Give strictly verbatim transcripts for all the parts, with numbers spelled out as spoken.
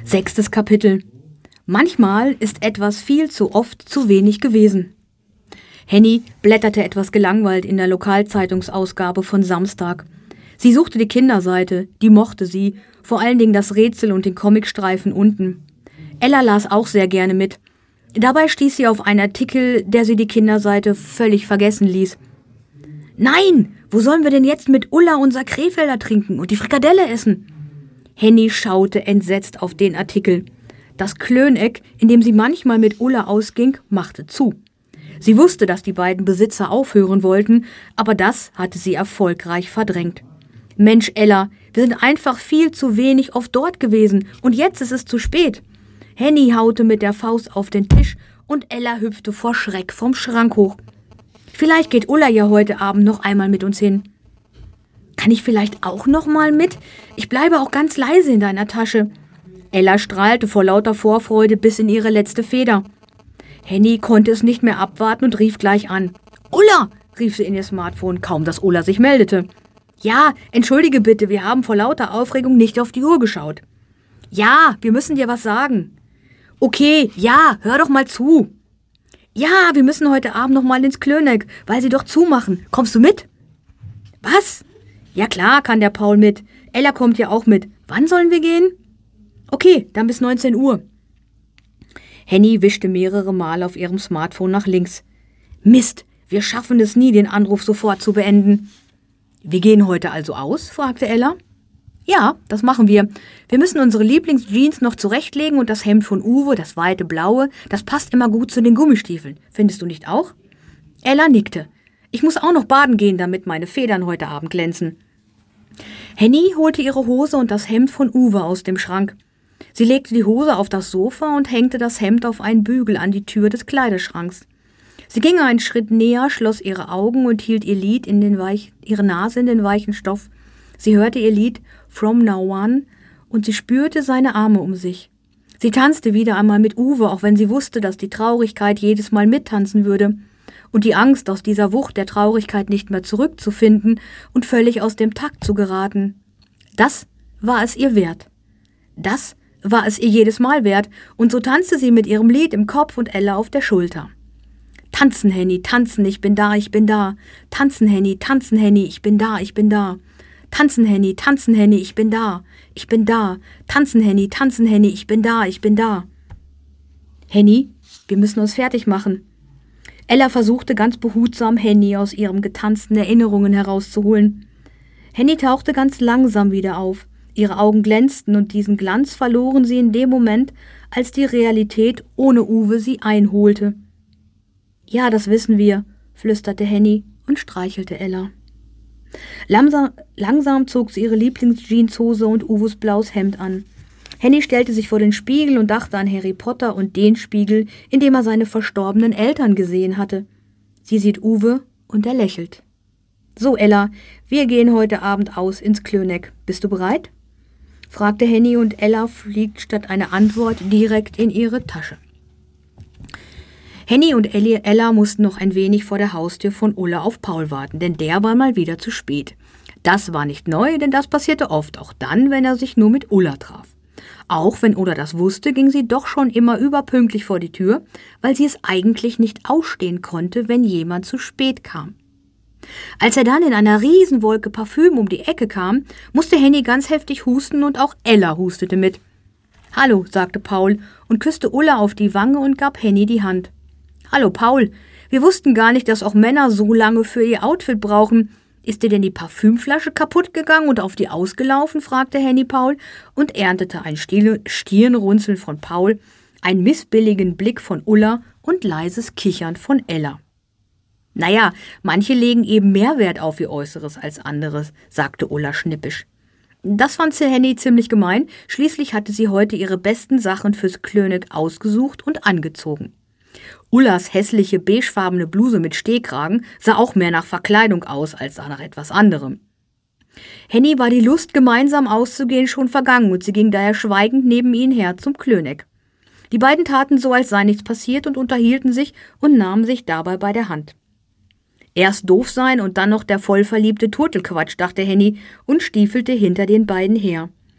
Sechstes Kapitel. Manchmal ist etwas viel zu oft zu wenig gewesen. Henny blätterte etwas gelangweilt in der Lokalzeitungsausgabe von Samstag. Sie suchte die Kinderseite, die mochte sie, vor allen Dingen das Rätsel und den Comicstreifen unten. Ella las auch sehr gerne mit. Dabei stieß sie auf einen Artikel, der sie die Kinderseite völlig vergessen ließ. »Nein, wo sollen wir denn jetzt mit Ulla unser Krefelder trinken und die Frikadelle essen?« Henny schaute entsetzt auf den Artikel. Das Klöneck, in dem sie manchmal mit Ulla ausging, machte zu. Sie wusste, dass die beiden Besitzer aufhören wollten, aber das hatte sie erfolgreich verdrängt. »Mensch, Ella, wir sind einfach viel zu wenig oft dort gewesen und jetzt ist es zu spät.« Henny haute mit der Faust auf den Tisch und Ella hüpfte vor Schreck vom Schrank hoch. »Vielleicht geht Ulla ja heute Abend noch einmal mit uns hin.« »Kann ich vielleicht auch noch mal mit? Ich bleibe auch ganz leise in deiner Tasche.« Ella strahlte vor lauter Vorfreude bis in ihre letzte Feder. Henny konnte es nicht mehr abwarten und rief gleich an. »Ulla«, rief sie in ihr Smartphone, kaum dass Ulla sich meldete. »Ja, entschuldige bitte, wir haben vor lauter Aufregung nicht auf die Uhr geschaut.« »Ja, wir müssen dir was sagen.« »Okay, ja, hör doch mal zu.« »Ja, wir müssen heute Abend noch mal ins Klöneck, weil sie doch zumachen. Kommst du mit?« »Was?« »Ja klar, kann der Paul mit. Ella kommt ja auch mit. Wann sollen wir gehen?« »Okay, dann bis neunzehn Uhr.« Henny wischte mehrere Mal auf ihrem Smartphone nach links. »Mist, wir schaffen es nie, den Anruf sofort zu beenden.« »Wir gehen heute also aus?« fragte Ella. »Ja, das machen wir. Wir müssen unsere Lieblingsjeans noch zurechtlegen und das Hemd von Uwe, das weite blaue, das passt immer gut zu den Gummistiefeln. Findest du nicht auch?« Ella nickte. »Ich muss auch noch baden gehen, damit meine Federn heute Abend glänzen.« Henny holte ihre Hose und das Hemd von Uwe aus dem Schrank. Sie legte die Hose auf das Sofa und hängte das Hemd auf einen Bügel an die Tür des Kleiderschranks. Sie ging einen Schritt näher, schloss ihre Augen und hielt ihr Lied in den weich, ihre Nase in den weichen Stoff. Sie hörte ihr Lied From Now On und sie spürte seine Arme um sich. Sie tanzte wieder einmal mit Uwe, auch wenn sie wusste, dass die Traurigkeit jedes Mal mittanzen würde. Und die Angst, aus dieser Wucht der Traurigkeit nicht mehr zurückzufinden und völlig aus dem Takt zu geraten. Das war es ihr wert. Das war es ihr jedes Mal wert, und so tanzte sie mit ihrem Lied im Kopf und Ella auf der Schulter. »Tanzen, Henny, tanzen, ich bin da, ich bin da. Tanzen, Henny, tanzen, Henny, ich bin da, ich bin da. Tanzen, Henny, tanzen, Henny, ich bin da, ich bin da. Tanzen, Henny, tanzen, Henny, ich bin da, ich bin da.« »Henny, wir müssen uns fertig machen.« Ella versuchte ganz behutsam, Henny aus ihren getanzten Erinnerungen herauszuholen. Henny tauchte ganz langsam wieder auf. Ihre Augen glänzten und diesen Glanz verloren sie in dem Moment, als die Realität ohne Uwe sie einholte. »Ja, das wissen wir«, flüsterte Henny und streichelte Ella. Langsam, langsam zog sie ihre Lieblingsjeanshose und Uwes blaues Hemd an. Henny stellte sich vor den Spiegel und dachte an Harry Potter und den Spiegel, in dem er seine verstorbenen Eltern gesehen hatte. Sie sieht Uwe und er lächelt. »So, Ella, wir gehen heute Abend aus ins Klöneck. Bist du bereit?« fragte Henny und Ella fliegt statt einer Antwort direkt in ihre Tasche. Henny und Ella mussten noch ein wenig vor der Haustür von Ulla auf Paul warten, denn der war mal wieder zu spät. Das war nicht neu, denn das passierte oft, auch dann, wenn er sich nur mit Ulla traf. Auch wenn Ulla das wusste, ging sie doch schon immer überpünktlich vor die Tür, weil sie es eigentlich nicht ausstehen konnte, wenn jemand zu spät kam. Als er dann in einer Riesenwolke Parfüm um die Ecke kam, musste Henny ganz heftig husten und auch Ella hustete mit. »Hallo«, sagte Paul und küsste Ulla auf die Wange und gab Henny die Hand. »Hallo Paul, wir wussten gar nicht, dass auch Männer so lange für ihr Outfit brauchen. Ist dir denn die Parfümflasche kaputt gegangen und auf die ausgelaufen?« fragte Henny Paul und erntete ein Stirnrunzeln von Paul, einen missbilligen Blick von Ulla und leises Kichern von Ella. »Naja, manche legen eben mehr Wert auf ihr Äußeres als anderes«, sagte Ulla schnippisch. Das fand Henny ziemlich gemein, schließlich hatte sie heute ihre besten Sachen fürs Klöneck ausgesucht und angezogen. Ullas hässliche beigefarbene Bluse mit Stehkragen sah auch mehr nach Verkleidung aus als nach etwas anderem. Henny war die Lust, gemeinsam auszugehen, schon vergangen und sie ging daher schweigend neben ihnen her zum Klöneck. Die beiden taten so, als sei nichts passiert und unterhielten sich und nahmen sich dabei bei der Hand. Erst doof sein und dann noch der vollverliebte Turtelquatsch, dachte Henny und stiefelte hinter den beiden her.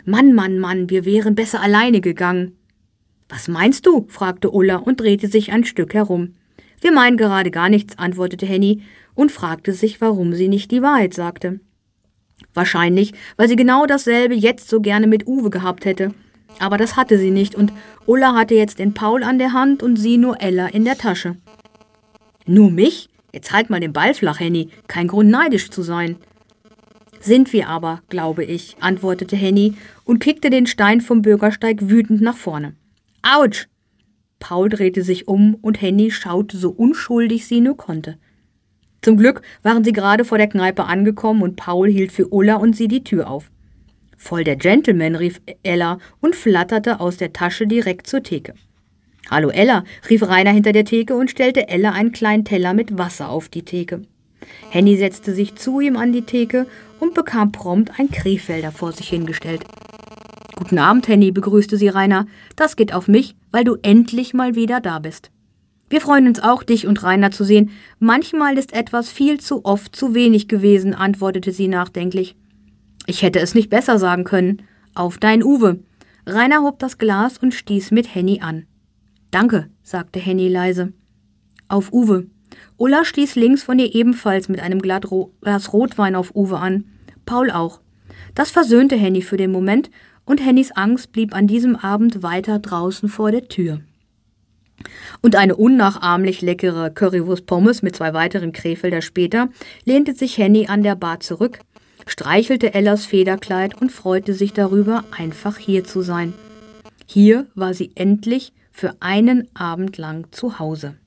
Mann, Mann, Mann, wir wären besser alleine gegangen. Was meinst du? Fragte Ulla und drehte sich ein Stück herum. Wir meinen gerade gar nichts, antwortete Henny und fragte sich, warum sie nicht die Wahrheit sagte. Wahrscheinlich, weil sie genau dasselbe jetzt so gerne mit Uwe gehabt hätte. Aber das hatte sie nicht und Ulla hatte jetzt den Paul an der Hand und sie nur Ella in der Tasche. Nur mich? Jetzt halt mal den Ball flach, Henny. Kein Grund, neidisch zu sein. Sind wir aber, glaube ich, antwortete Henny und kickte den Stein vom Bürgersteig wütend nach vorne. Autsch! Paul drehte sich um und Henny schaute so unschuldig sie nur konnte. Zum Glück waren sie gerade vor der Kneipe angekommen und Paul hielt für Ulla und sie die Tür auf. Voll der Gentleman, rief Ella und flatterte aus der Tasche direkt zur Theke. Hallo Ella, rief Rainer hinter der Theke und stellte Ella einen kleinen Teller mit Wasser auf die Theke. Henny setzte sich zu ihm an die Theke und bekam prompt ein Krefelder vor sich hingestellt. Guten Abend, Henny, begrüßte sie Rainer. Das geht auf mich, weil du endlich mal wieder da bist. Wir freuen uns auch, dich und Rainer zu sehen. Manchmal ist etwas viel zu oft zu wenig gewesen, antwortete sie nachdenklich. Ich hätte es nicht besser sagen können. Auf dein Uwe. Rainer hob das Glas und stieß mit Henny an. Danke, sagte Henny leise. Auf Uwe. Ulla stieß links von ihr ebenfalls mit einem Glas Rotwein auf Uwe an. Paul auch. Das versöhnte Henny für den Moment und Hennys Angst blieb an diesem Abend weiter draußen vor der Tür. Und eine unnachahmlich leckere Currywurst-Pommes mit zwei weiteren Krefelder später lehnte sich Henny an der Bar zurück, streichelte Ellas Federkleid und freute sich darüber, einfach hier zu sein. Hier war sie endlich für einen Abend lang zu Hause.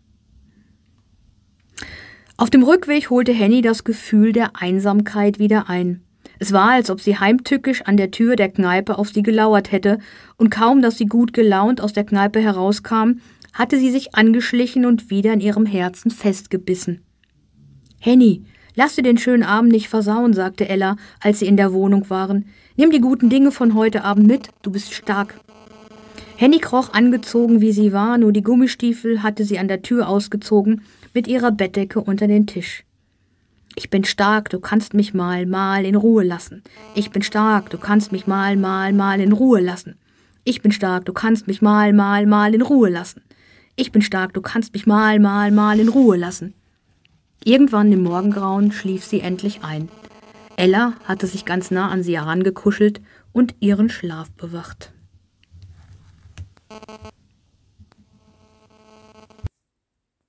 Auf dem Rückweg holte Henny das Gefühl der Einsamkeit wieder ein. Es war, als ob sie heimtückisch an der Tür der Kneipe auf sie gelauert hätte, und kaum, dass sie gut gelaunt aus der Kneipe herauskam, hatte sie sich angeschlichen und wieder in ihrem Herzen festgebissen. »Henny, lass dir den schönen Abend nicht versauen«, sagte Ella, als sie in der Wohnung waren. »Nimm die guten Dinge von heute Abend mit, du bist stark.« Henny kroch angezogen, wie sie war, nur die Gummistiefel hatte sie an der Tür ausgezogen, mit ihrer Bettdecke unter den Tisch. »Ich bin stark, du kannst mich mal, mal in Ruhe lassen. Ich bin stark, du kannst mich mal, mal, mal in Ruhe lassen. Ich bin stark, du kannst mich mal, mal, mal in Ruhe lassen. Ich bin stark, du kannst mich mal, mal, mal in Ruhe lassen.« Irgendwann im Morgengrauen schlief sie endlich ein. Ella hatte sich ganz nah an sie herangekuschelt und ihren Schlaf bewacht.